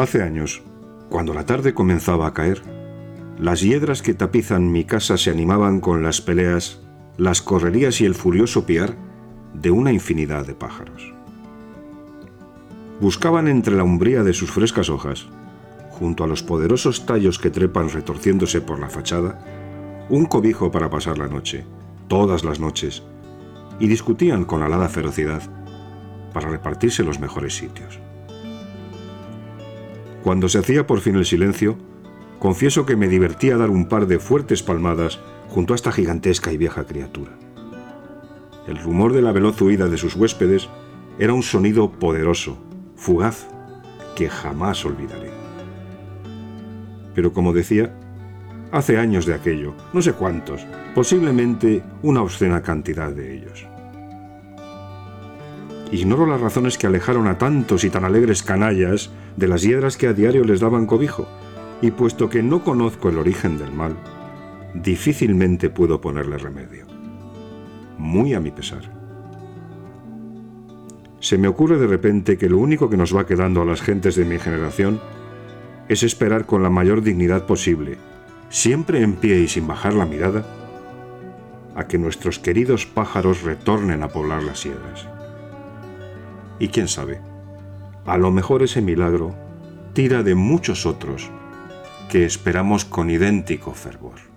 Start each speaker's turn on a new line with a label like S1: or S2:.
S1: Hace años, cuando la tarde comenzaba a caer, las hiedras que tapizan mi casa se animaban con las peleas, las correrías y el furioso piar de una infinidad de pájaros. Buscaban entre la umbría de sus frescas hojas, junto a los poderosos tallos que trepan retorciéndose por la fachada, un cobijo para pasar la noche, todas las noches, y discutían con alada ferocidad para repartirse los mejores sitios. Cuando se hacía por fin el silencio, confieso que me divertía dar un par de fuertes palmadas junto a esta gigantesca y vieja criatura. El rumor de la veloz huida de sus huéspedes era un sonido poderoso, fugaz, que jamás olvidaré. Pero como decía, hace años de aquello, no sé cuántos, posiblemente una obscena cantidad de ellos. Ignoro las razones que alejaron a tantos y tan alegres canallas de las hiedras que a diario les daban cobijo, y puesto que no conozco el origen del mal, difícilmente puedo ponerle remedio. Muy a mi pesar. Se me ocurre de repente que lo único que nos va quedando a las gentes de mi generación es esperar con la mayor dignidad posible, siempre en pie y sin bajar la mirada, a que nuestros queridos pájaros retornen a poblar las hiedras. Y quién sabe, a lo mejor ese milagro tira de muchos otros que esperamos con idéntico fervor.